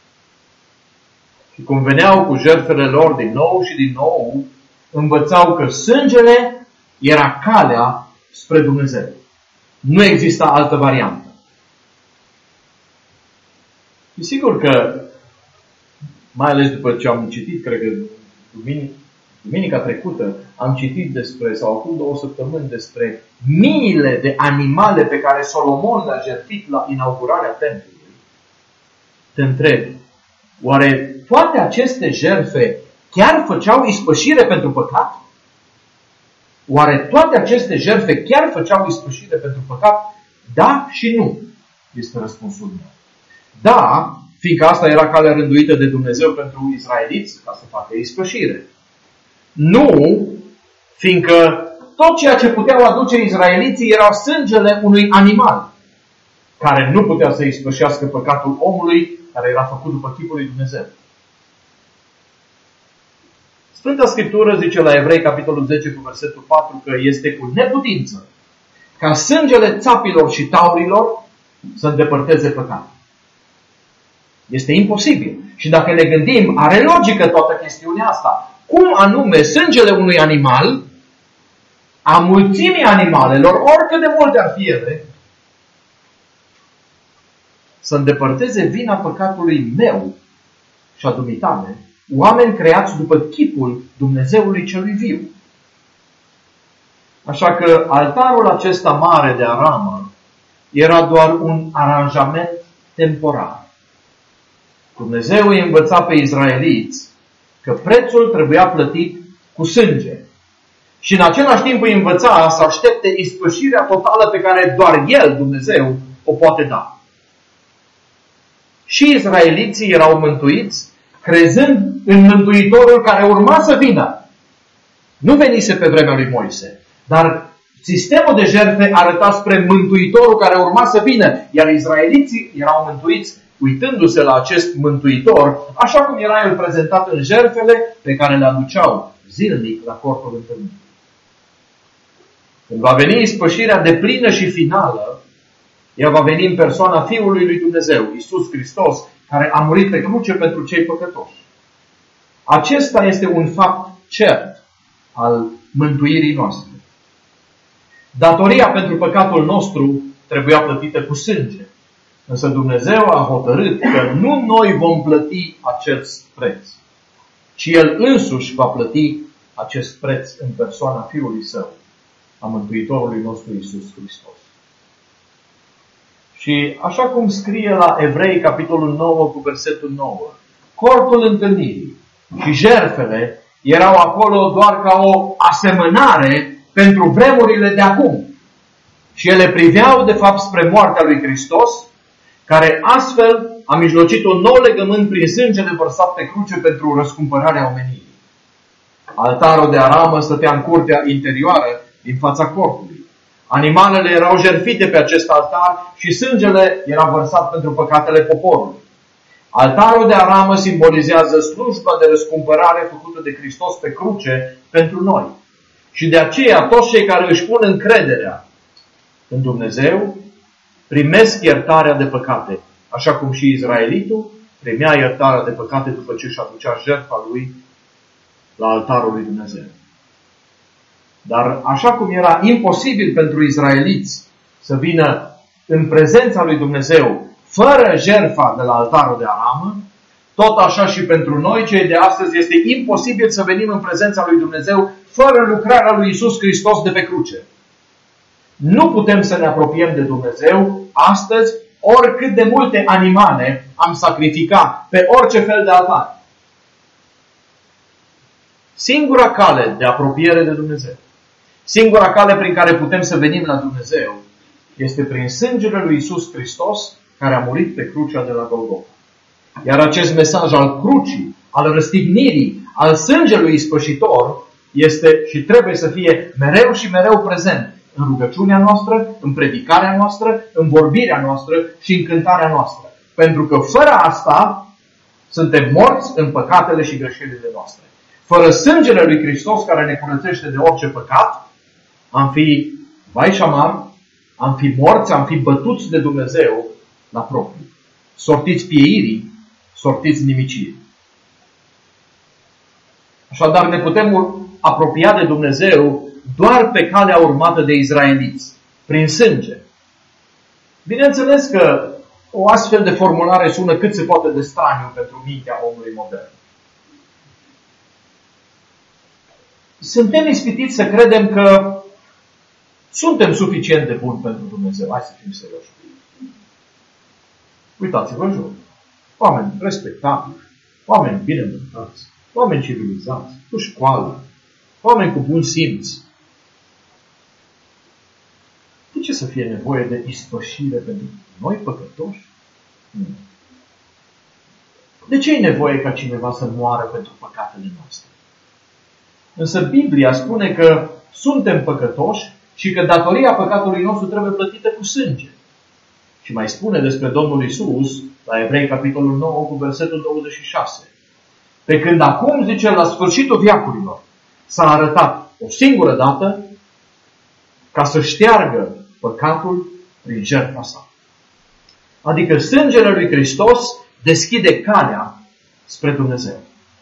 Și cum veneau cu jertfele lor din nou și din nou, învățau că sângele era calea spre Dumnezeu. Nu exista altă variantă. Și sigur că, mai ales după ce am citit, cred că duminica trecută, am citit despre, sau acum 2 săptămâni, despre miile de animale pe care Solomon le-a jertfit la inaugurarea templului. Te întreb, oare toate aceste jertfe chiar făceau ispășire pentru păcat? Oare toate aceste jertfe chiar făceau ispășire pentru păcat? Da și nu, este răspunsul meu. Da, fiindcă asta era calea rânduită de Dumnezeu pentru izraeliți, ca să facă ispășire. Nu, fiindcă tot ceea ce puteau aduce izraeliții era sângele unui animal, care nu putea să ispășească păcatul omului, care era făcut după chipul lui Dumnezeu. Sfânta Scriptură zice la Evrei, capitolul 10, cu versetul 4, că este cu neputință ca sângele țapilor și taurilor să îndepărteze păcatul. Este imposibil. Și dacă ne gândim, are logică toată chestiunea asta. Cum anume sângele unui animal, a mulțimii animalelor, oricât de multe ar fi ele, să îndepărteze vina păcatului meu și a dumitale, oameni creați după chipul Dumnezeului celui viu. Așa că altarul acesta mare de aramă era doar un aranjament temporar. Dumnezeu îi învăța pe izraeliți că prețul trebuia plătit cu sânge. Și în același timp îi învăța să aștepte ispășirea totală pe care doar El, Dumnezeu, o poate da. Și izraeliții erau mântuiți crezând în Mântuitorul care urma să vină. Nu venise pe vremea lui Moise, dar sistemul de jertfe arăta spre Mântuitorul care urma să vină, iar izraeliții erau mântuiți uitându-se la acest Mântuitor, așa cum era El prezentat în jertfele pe care le aduceau zilnic la cortul întâlnirii. Când va veni ispășirea deplină și finală, ea va veni în persoana Fiului lui Dumnezeu, Iisus Hristos, care a murit pe cruce pentru cei păcătoși. Acesta este un fapt cert al mântuirii noastre. Datoria pentru păcatul nostru trebuia plătită cu sânge. Însă Dumnezeu a hotărât că nu noi vom plăti acest preț, ci El însuși va plăti acest preț în persoana Fiului Său, a Mântuitorului nostru Iisus Hristos. Și așa cum scrie la Evrei, capitolul 9, cu versetul 9, cortul întâlnirii și jertfele erau acolo doar ca o asemănare pentru vremurile de acum. Și ele priveau, de fapt, spre moartea lui Hristos, care astfel a mijlocit un nou legământ prin sângele vărsat pe cruce pentru răscumpărarea omenirii. Altarul de aramă stătea în curtea interioară din fața cortului. Animalele erau jertfite pe acest altar și sângele era vărsat pentru păcatele poporului. Altarul de aramă simbolizează slujba de răscumpărare făcută de Hristos pe cruce pentru noi. Și de aceea toți cei care își pun încrederea în Dumnezeu primesc iertarea de păcate, așa cum și izraelitul primea iertarea de păcate după ce își aducea jertfa lui la altarul lui Dumnezeu. Dar așa cum era imposibil pentru izraeliți să vină în prezența lui Dumnezeu fără jertfa de la altarul de aramă, tot așa și pentru noi, cei de astăzi, este imposibil să venim în prezența lui Dumnezeu fără lucrarea lui Iisus Hristos de pe cruce. Nu putem să ne apropiem de Dumnezeu astăzi, oricât de multe animale am sacrificat pe orice fel de altar. Singura cale de apropiere de Dumnezeu, singura cale prin care putem să venim la Dumnezeu, este prin sângele lui Iisus Hristos, care a murit pe crucea de la Golgota. Iar acest mesaj al crucii, al răstignirii, al sângelui ispășitor, este și trebuie să fie mereu și mereu prezent în rugăciunea noastră, în predicarea noastră, în vorbirea noastră și în cântarea noastră. Pentru că fără asta suntem morți în păcatele și greșelile noastre. Fără sângele lui Hristos care ne curățește de orice păcat, am fi vai și amar, am fi morți, am fi bătuți de Dumnezeu la propriu. Sortiți pieirii, sortiți nimicirii. Așadar ne putem apropia de Dumnezeu doar pe calea urmată de izraeliți, prin sânge. Bineînțeles că o astfel de formulare sună cât se poate de straniu pentru mintea omului modern. Suntem ispitiți să credem că suntem suficient de buni pentru Dumnezeu. Hai să fim serioși. Uitați-vă în jur. Oameni respectabili, oameni bine mâncați, oameni civilizați, cu școală, oameni cu bun simț. De ce să fie nevoie de ispășire pentru noi păcătoși? Nu. De ce e nevoie ca cineva să moară pentru păcatele noastre? Însă Biblia spune că suntem păcătoși și că datoria păcatului nostru trebuie plătită cu sânge. Și mai spune despre Domnul Iisus, la Evrei, capitolul 9, cu versetul 26. Pe când acum, zice, la sfârșitul veacurilor, s-a arătat o singură dată ca să șteargă păcatul prin jertfa sa. Adică sângele lui Hristos deschide calea spre Dumnezeu.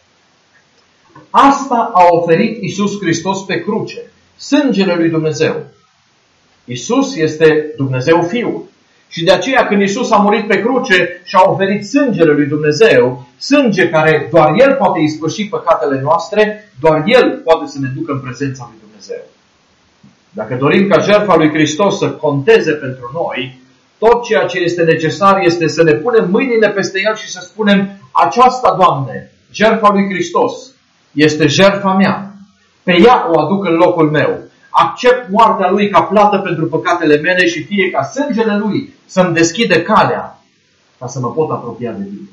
Asta a oferit Iisus Hristos pe cruce, sângele lui Dumnezeu. Iisus este Dumnezeu Fiul. Și de aceea când Iisus a murit pe cruce și a oferit sângele lui Dumnezeu, sânge care doar El poate ispăși păcatele noastre, doar El poate să ne ducă în prezența lui Dumnezeu. Dacă dorim ca jertfa lui Hristos să conteze pentru noi, tot ceea ce este necesar este să ne punem mâinile peste El și să spunem: aceasta, Doamne, jertfa lui Hristos, este jertfa mea. Pe ea o aduc în locul meu. Accept moartea Lui ca plată pentru păcatele mele și fie ca sângele Lui să-mi deschide calea ca să mă pot apropia de Tine.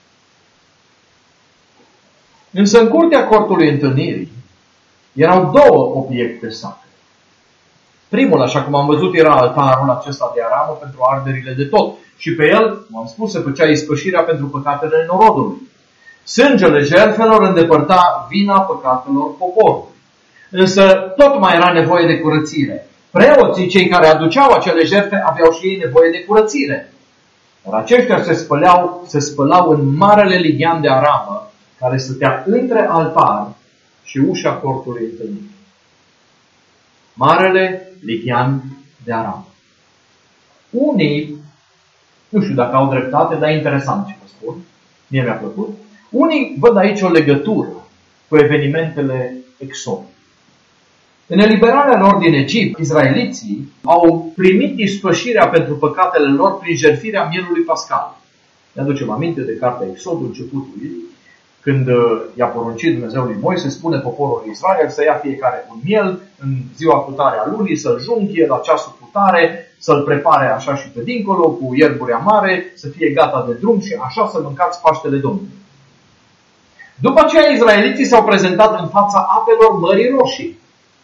Însă în curtea cortului întâlnirii erau două obiecte sacre. Primul, așa cum am văzut, era altarul acesta de aramă pentru arderile de tot. Și pe el, cum am spus, se făcea ispășirea pentru păcatele norodului. Sângele jertfelor îndepărta vina păcatelor poporului. Însă tot mai era nevoie de curățire. Preoții, cei care aduceau acele jertfe, aveau și ei nevoie de curățire. Dar aceștia se spălau în marele lighean de aramă, care stătea între altar și ușa cortului întâlnirii. Marele lighean de aramă. Unii, nu știu dacă au dreptate, dar e interesant ce vă spun, mie mi-a plăcut, unii văd aici o legătură cu evenimentele Exod. În eliberarea lor din Egipt, izraeliții au primit ispășirea pentru păcatele lor prin jertfirea mielului pascal. Ne aducem aminte de cartea Exodul, începutului, când i-a poruncit Dumnezeu lui Moise, spune poporului Israel să ia fiecare un miel în ziua cutare a lunii, să-l junghie la ceasul cutare, să-l prepare așa și pe dincolo, cu ierburi amare, să fie gata de drum și așa să mâncați Paștele Domnului. După aceea, izraeliții s-au prezentat în fața apelor Mării Roșii.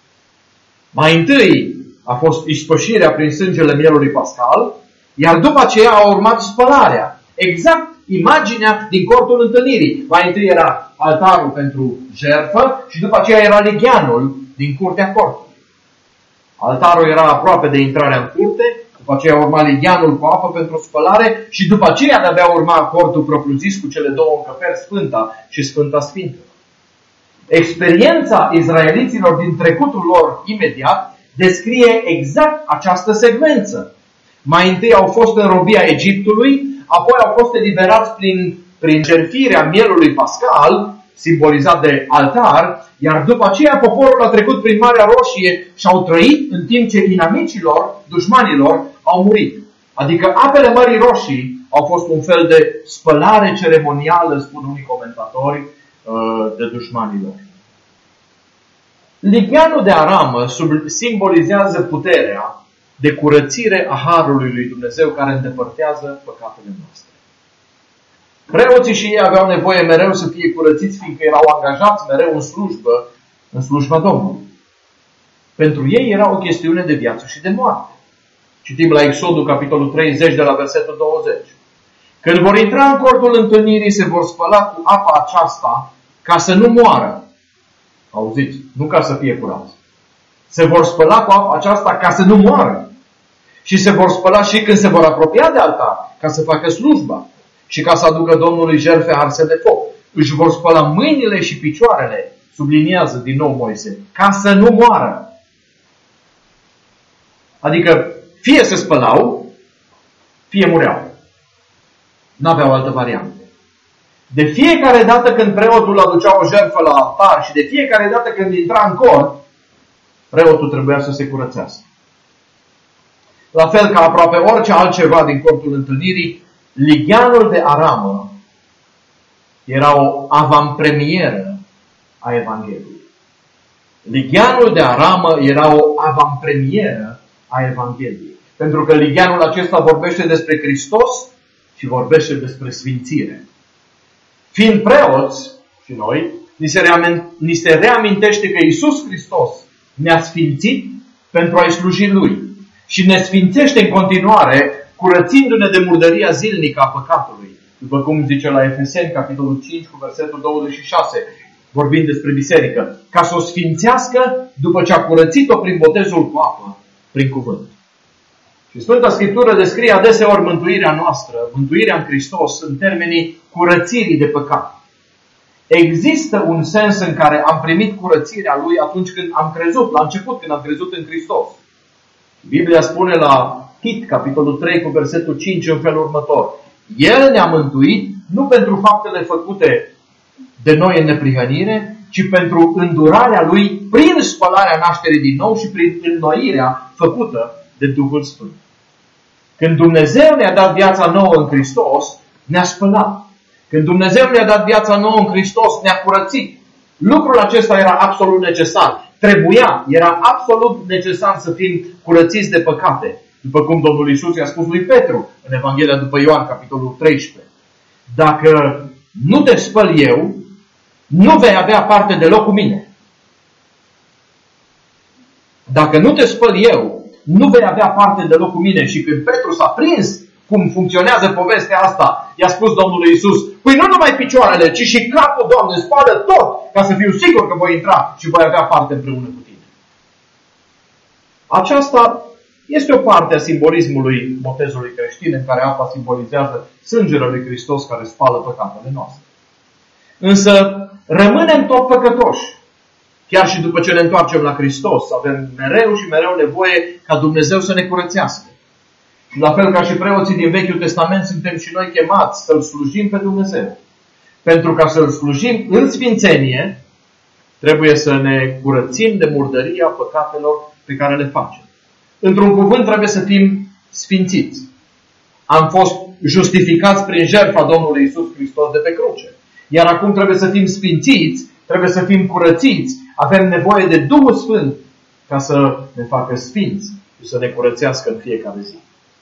Mai întâi a fost ispășirea prin sângele mielului pascal, iar după aceea a urmat spălarea. Exact imaginea din cortul întâlnirii. Mai întâi era altarul pentru jertfă și după aceea era legheanul din curtea cortului. Altarul era aproape de intrarea în curte, după aceea urma legheanul cu apă pentru spălare și după aceea de-abia urma cortul propriu-zis cu cele două încăperi, Sfânta și Sfânta Sfintelor. Experiența izraeliților din trecutul lor imediat descrie exact această secvență. Mai întâi au fost în robia Egiptului, apoi au fost eliberați prin jertfirea mielului pascal, simbolizat de altar, iar după aceea poporul a trecut prin Marea Roșie și au trăit în timp ce inamicilor, dușmanilor, au murit. Adică apele Mării Roșii au fost un fel de spălare ceremonială, spun unii comentatori, de dușmanilor. Ligheanul de aramă simbolizează puterea de curățire a harului lui Dumnezeu care îndepărtează păcatele noastre. Preoții și ei aveau nevoie mereu să fie curățiți, fiindcă erau angajați mereu în slujba Domnului. Pentru ei era o chestiune de viață și de moarte. Citim la Exodul, capitolul 30, de la versetul 20. Când vor intra în cortul întâlnirii, se vor spăla cu apa aceasta ca să nu moară. Auziți? Nu ca să fie curați. Se vor spăla cu apa aceasta ca să nu moară. Și se vor spăla și când se vor apropia de altar, ca să facă slujba și ca să aducă Domnului jertfe arse de foc. Își vor spăla mâinile și picioarele, subliniază din nou Moise, ca să nu moară. Adică fie se spălau, fie mureau. N-aveau altă variantă. De fiecare dată când preotul aducea o jertfă la altar și de fiecare dată când intra în cort, preotul trebuia să se curățească. La fel ca aproape orice altceva din cortul întâlnirii, ligheanul de aramă era o avantpremieră a Evangheliei. Ligheanul de aramă era o avantpremieră a Evangheliei. Pentru că ligheanul acesta vorbește despre Hristos și vorbește despre sfințire. Fiind preoți și noi, ni se reamintește că Iisus Hristos ne-a sfințit pentru a-i sluji Lui. Și ne sfințește în continuare, curățindu-ne de murdăria zilnică a păcatului. După cum zice la Efeseni, capitolul 5, cu versetul 26, vorbind despre biserică, ca să o sfințească după ce a curățit-o prin botezul cu apă, prin cuvânt. Și Sfânta Scriptură descrie adeseori mântuirea noastră, mântuirea în Hristos, în termenii curățirii de păcat. Există un sens în care am primit curățirea Lui atunci când am crezut, la început când am crezut în Hristos. Biblia spune la Tit, capitolul 3, cu versetul 5, în felul următor. El ne-a mântuit nu pentru faptele făcute de noi în neprihănire, ci pentru îndurarea Lui prin spălarea nașterii din nou și prin înnoirea făcută de Duhul Sfânt. Când Dumnezeu ne-a dat viața nouă în Hristos, ne-a spălat. Când Dumnezeu ne-a dat viața nouă în Hristos, ne-a curățit. Lucrul acesta era absolut necesar. Era absolut necesar să fim curățiți de păcate. După cum Domnul Iisus i-a spus lui Petru în Evanghelia după Ioan, capitolul 13. Dacă nu te spăl eu, nu vei avea parte deloc cu mine. Dacă nu te spăl eu, nu vei avea parte deloc cu mine. Și când Petru s-a prins cum funcționează povestea asta, i-a spus Domnului Iisus, păi nu numai picioarele, ci și capul, Doamne, spală tot, ca să fiu sigur că voi intra și voi avea parte împreună cu tine. Aceasta este o parte a simbolismului botezului creștin, în care apa simbolizează sângele lui Hristos care spală păcatele noastre. Însă rămânem tot păcătoși. Chiar și după ce ne întoarcem la Hristos, avem mereu și mereu nevoie ca Dumnezeu să ne curățească. Și la fel ca și preoții din Vechiul Testament, suntem și noi chemați să-L slujim pe Dumnezeu. Pentru ca să-L slujim în sfințenie, trebuie să ne curățim de murdăria păcatelor pe care le facem. Într-un cuvânt, trebuie să fim sfințiți. Am fost justificați prin jertfa Domnului Iisus Hristos de pe cruce. Iar acum trebuie să fim sfințiți, trebuie să fim curățiți. Avem nevoie de Duhul Sfânt ca să ne facă sfinți și să ne curățească în fiecare zi.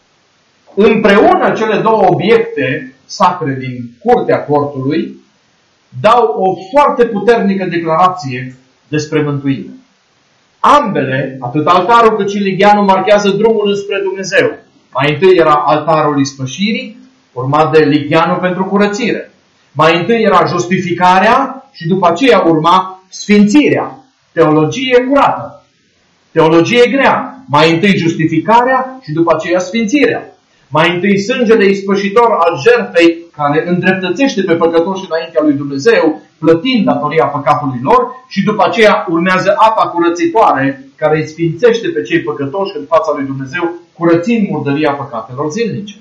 Împreună cele două obiecte sacre din curtea cortului dau o foarte puternică declarație despre mântuire. Ambele, atât altarul cât și ligheanul, marchează drumul înspre Dumnezeu. Mai întâi era altarul ispășirii, urmat de ligheanul pentru curățire. Mai întâi era justificarea și după aceea urma sfințirea. Teologie curată. Teologie grea. Mai întâi justificarea și după aceea sfințirea. Mai întâi sângele ispășitor al jertfei care îndreptățește pe păcătoși înaintea lui Dumnezeu, plătind datoria păcatului lor, și după aceea urmează apa curățitoare care îi sfințește pe cei păcătoși în fața lui Dumnezeu, curățind murdăria păcatelor zilnice.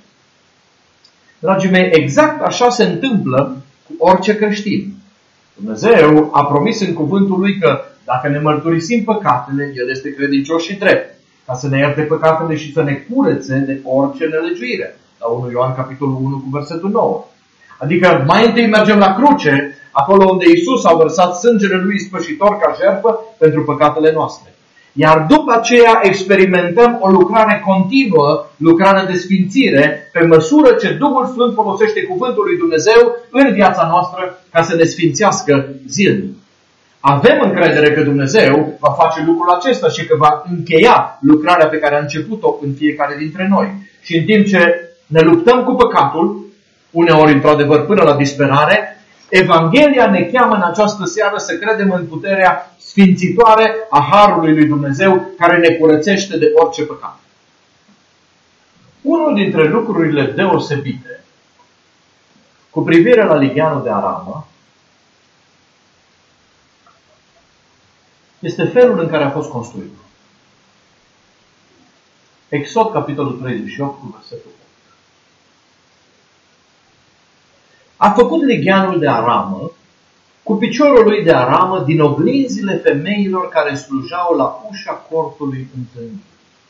Dragii mei, exact așa se întâmplă cu orice creștin. Dumnezeu a promis în cuvântul Lui că dacă ne mărturisim păcatele, El este credincios și drept, ca să ne ierte păcatele și să ne curețe de orice nelegiuire. La 1 Ioan, capitolul 1, cu versetul 9. Adică mai întâi mergem la cruce, acolo unde Iisus a vărsat sângele Lui ispășitor ca jertfă pentru păcatele noastre. Iar după aceea experimentăm o lucrare continuă, lucrare de sfințire, pe măsură ce Duhul Sfânt folosește cuvântul lui Dumnezeu în viața noastră ca să ne sfințească zilnic. Avem încredere că Dumnezeu va face lucrul acesta și că va încheia lucrarea pe care a început-o în fiecare dintre noi. Și în timp ce ne luptăm cu păcatul, uneori într-adevăr până la disperare, Evanghelia ne cheamă în această seară să credem în puterea sfințitoare a Harului lui Dumnezeu care ne curățește de orice păcat. Unul dintre lucrurile deosebite cu privire la ligheanul de aramă este felul în care a fost construit. Exod, capitolul 38, cu versetul 8. A făcut ligheanul de aramă cu piciorul lui de aramă din oglinzile femeilor care slujau la ușa cortului întâlnirii.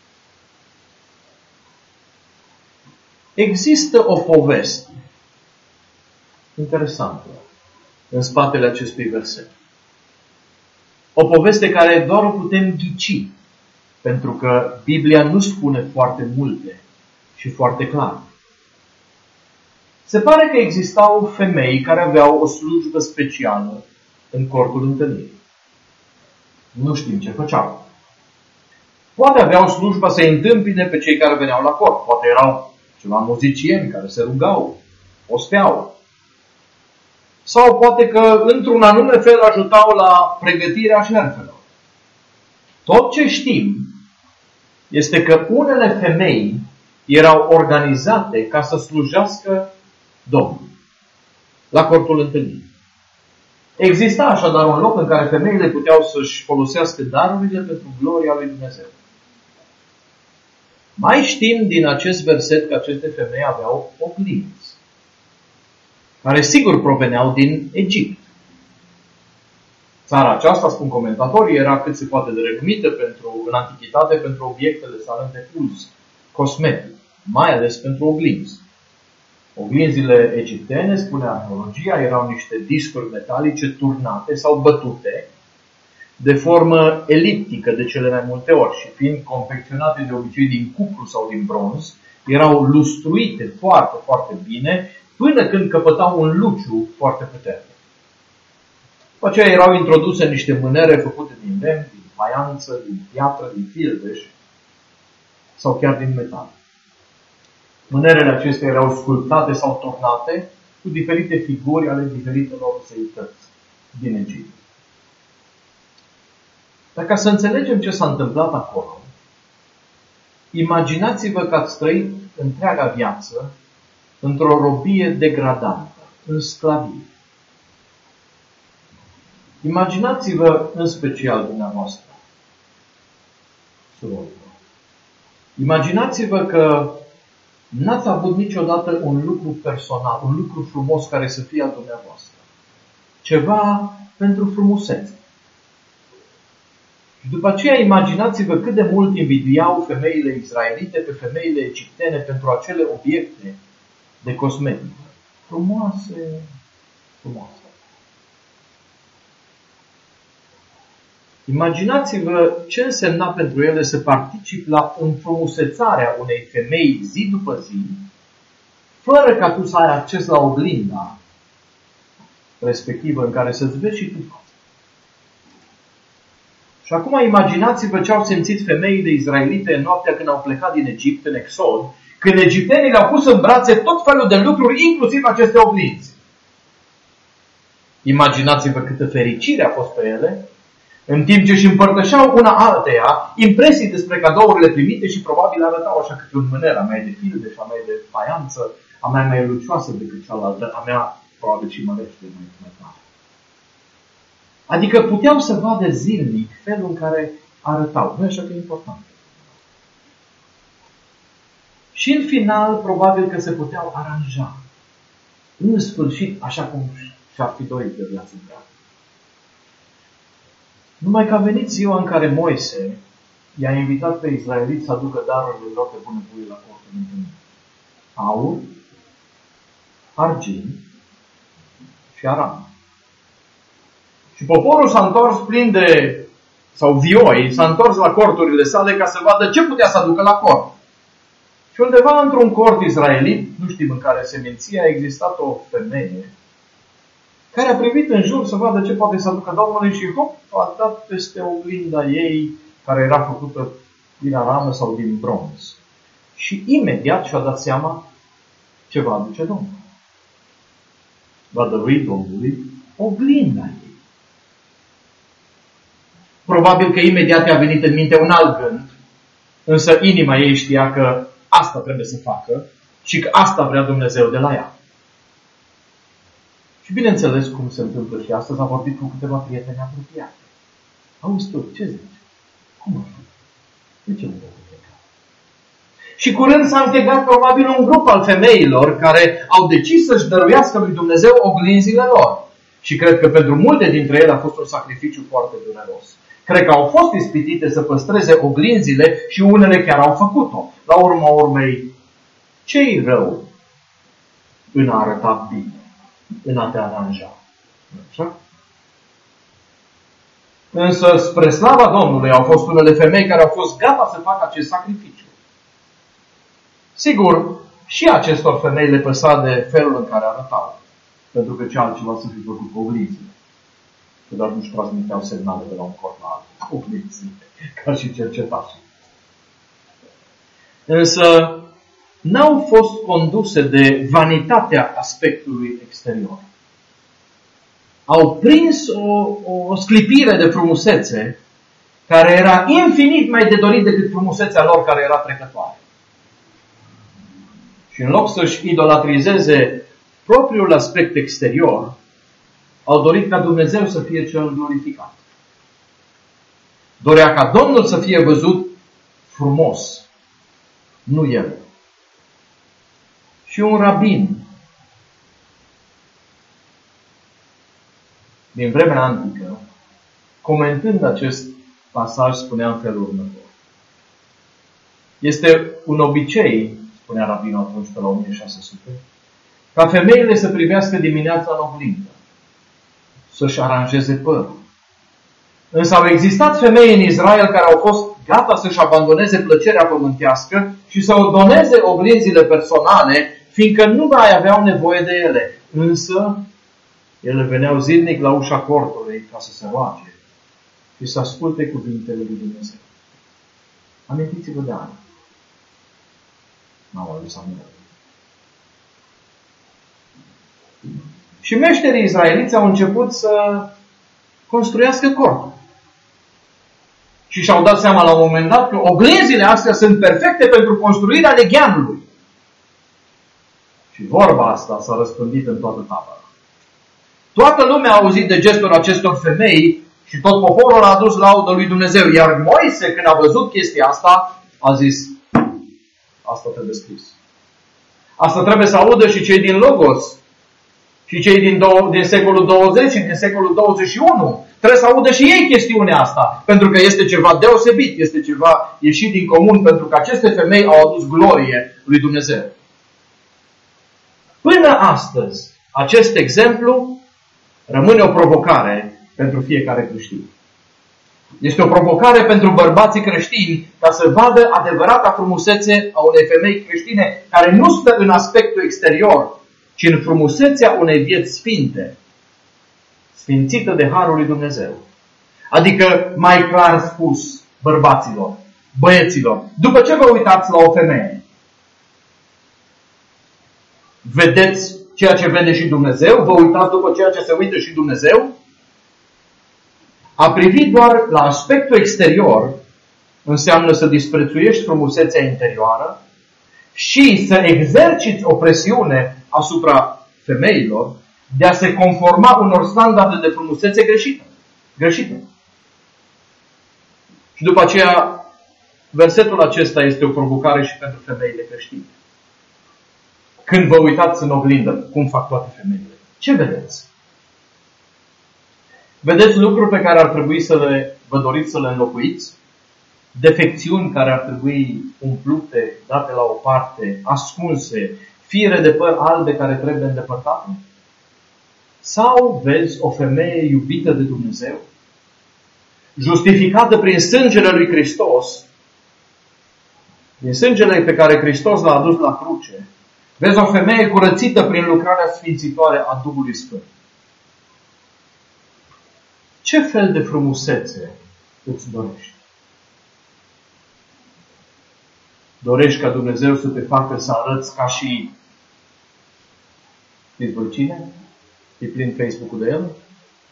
Există o poveste interesantă în spatele acestui verset. O poveste care doar o putem ghici, pentru că Biblia nu spune foarte multe și foarte clar. Se pare că existau femei care aveau o slujbă specială în cortul întâlnirii. Nu știm ce făceau. Poate aveau slujba să-i întâmpine pe cei care veneau la cort. Poate erau ceva muzicieni care se rugau, osteau. Sau poate că într-un anume fel ajutau la pregătirea jertfelor. Tot ce știm este că unele femei erau organizate ca să slujească Domnul la cortul întâlnirii. Exista așadar un loc în care femeile puteau să-și folosească darurile pentru gloria lui Dumnezeu. Mai știm din acest verset că aceste femei aveau oglinzi, care sigur proveneau din Egipt. Țara aceasta, spun comentatorii, era cât se poate de renumită în antichitate pentru obiectele sale de uz, cosmetic, mai ales pentru oglinzi. Oglinzile egiptene, spune arheologia, erau niște discuri metalice turnate sau bătute de formă eliptică de cele mai multe ori și fiind confecționate de obicei din cupru sau din bronz, erau lustruite foarte, foarte bine până când căpătau un luciu foarte puternic. După aceea erau introduse niște mânere făcute din lemn, din faianță, din piatră, din fildeș sau chiar din metal. Mânerele acestea erau sculptate sau tornate cu diferite figuri ale diferitelor zeități din Egipt. Dar ca să înțelegem ce s-a întâmplat acolo, imaginați-vă că ați trăit întreaga viață într-o robie degradantă, în sclavie. Imaginați-vă în special dumneavoastră, surorilor. Imaginați-vă că N-ați avut niciodată un lucru personal, un lucru frumos care să fie al dumneavoastră. Ceva pentru frumusețe. Și după aceea imaginați-vă cât de mult invidiau femeile israelite pe femeile egiptene pentru acele obiecte de cosmetică. Frumoase, frumoase. Imaginați-vă ce însemna pentru ele să participi la înfrumusețarea unei femei zi după zi, fără ca tu să ai acces la oglinda respectivă în care să-ți vezi și tu fața. Și acum imaginați-vă ce au simțit femeile izraelite în noaptea când au plecat din Egipt, în Exod, când egiptenii le-au pus în brațe tot felul de lucruri, inclusiv aceste oglinzi. Imaginați-vă câtă fericire a fost pe ele, în timp ce își împărtășeau una alteia impresii despre cadourile primite și probabil arătau așa câte un mâner, a mea de fildeș, a mea de faianță, a mea mai lucioasă decât cealaltă, a mea probabil și mărește mai tare. Adică puteau să vadă zilnic felul în care arătau. Nu e așa că e important. Și în final, probabil că se puteau aranja. În sfârșit, așa cum și-ar fi dorit de viață întreagă. Numai că a venit ziua în care Moise i-a invitat pe israeliți să aducă darurile lor de bunăvoie la cortul întâlnirii. Aur, argint și aram. Și poporul s-a întors plin de, sau vioi, s-a întors la corturile sale ca să vadă ce putea să aducă la cort. Și undeva într-un cort israelit, nu știm în care seminție, a existat o femeie care a privit în jur să vadă ce poate să aducă Domnului și hop, a dat peste oglinda ei, care era făcută din aramă sau din bronz. Și imediat și-a dat seama ce va aduce Domnul. Va dărui Domnului oglinda ei. Probabil că imediat i-a venit în minte un alt gând, însă inima ei știa că asta trebuie să facă și că asta vrea Dumnezeu de la ea. Și bineînțeles, cum se întâmplă și astăzi, a vorbit cu câteva prieteni apropiate. Auzi tu, ce zici? Cum ar fi? De ce nu trebuie pleca? Și curând s-a închegat probabil un grup al femeilor care au decis să-și dăruiască lui Dumnezeu oglinzile lor. Și cred că pentru multe dintre ele a fost un sacrificiu foarte dureros. Cred că au fost ispitite să păstreze oglinzile și unele chiar au făcut-o. La urma urmei, ce-i rău în a arăta bine? În a te aranja. Așa? Însă, spre slava Domnului, au fost unele femei care au fost gata să facă acest sacrificiu. Sigur, și acestor femei le păsa de felul în care arătau. Pentru că ce altceva să fi făcut cu oglinzile. Că doar nu-și transmiteau semnale de la un corp la altul. Oglinzile, ca și cercetașii. Însă, n-au fost conduse de vanitatea aspectului exterior. Au prins o sclipire de frumusețe care era infinit mai de dorit decât frumusețea lor care era trecătoare. Și în loc să-și idolatrizeze propriul aspect exterior, au dorit ca Dumnezeu să fie cel glorificat. Dorea ca Domnul să fie văzut frumos, nu el. Și un rabin din vremea antică, comentând acest pasaj, spunea în felul următor. Este un obicei, spunea rabinul atunci pe la 1600, ca femeile să privească dimineața în oglindă, să-și aranjeze părul. Însă au existat femei în Israel care au fost gata să-și abandoneze plăcerea pământească și să ordoneze oglinzile personale, fiindcă nu mai aveau nevoie de ele. Însă, ele veneau zilnic la ușa cortului ca să se roage și să asculte cuvintele lui Dumnezeu. Amintiți-vă de ani. N-au adus aminte. Și meșterii izraeliți au început să construiască cortul. Și și-au dat seama la un moment dat că oglinzile astea sunt perfecte pentru construirea legheanului. Și vorba asta s-a răspândit în toată tabăra. Toată lumea a auzit de gestul acestor femei și tot poporul a adus laudă lui Dumnezeu. Iar Moise, când a văzut chestia asta, a zis, asta trebuie scris. Asta trebuie să audă și cei din Logos. Și cei din secolul 20 și din secolul 21. Trebuie să audă și ei chestiunea asta. Pentru că este ceva deosebit, este ceva ieșit din comun, pentru că aceste femei au adus glorie lui Dumnezeu. Până astăzi, acest exemplu rămâne o provocare pentru fiecare creștin. Este o provocare pentru bărbații creștini ca să vadă adevărata frumusețe a unei femei creștine care nu stă în aspectul exterior, ci în frumusețea unei vieți sfinte, sfințită de harul lui Dumnezeu. Adică, mai clar spus, bărbaților, băieților, după ce vă uitați la o femeie, vedeți ceea ce vede și Dumnezeu? Vă uitați după ceea ce se uită și Dumnezeu? A privi doar la aspectul exterior înseamnă să disprețuiești frumusețea interioară și să exerciți o presiune asupra femeilor de a se conforma unor standarde de frumusețe greșite. Și după aceea, versetul acesta este o provocare și pentru femeile creștine. Când vă uitați în oglindă, cum fac toate femeile? Ce vedeți? Vedeți lucruri pe care ar trebui vă doriți să le înlocuiți? Defecțiuni care ar trebui umplute, date la o parte, ascunse, fire de păr albe care trebuie îndepărtate? Sau vezi o femeie iubită de Dumnezeu, justificată prin sângele lui Hristos, din sângele pe care Hristos l-a adus la cruce, vezi o femeie curățită prin lucrarea sfințitoare a Duhului Sfânt. Ce fel de frumusețe îți dorești? Dorești ca Dumnezeu să te facă să arăți ca și știți voi cine? E plin Facebook-ul de el?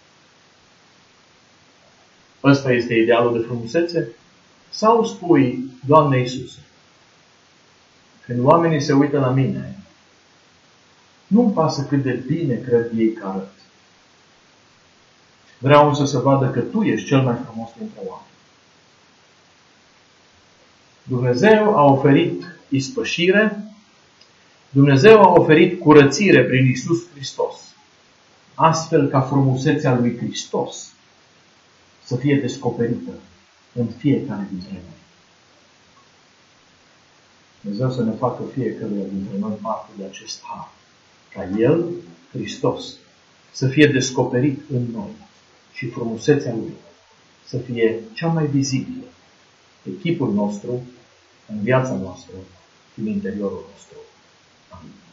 Ăsta este idealul de frumusețe? Sau spui, Doamne Iisuse, când oamenii se uită la mine, nu-mi pasă cât de bine cred ei că arăt. Vreau însă să vadă că Tu ești cel mai frumos dintre oameni. Dumnezeu a oferit ispășire, Dumnezeu a oferit curățire prin Iisus Hristos, astfel ca frumusețea lui Hristos să fie descoperită în fiecare dintre noi. Dumnezeu să ne facă fiecăruia dintre noi parte de acest har, ca El, Hristos, să fie descoperit în noi și frumusețea Lui să fie cea mai vizibilă pe chipul nostru, în viața noastră, în interiorul nostru. Amin.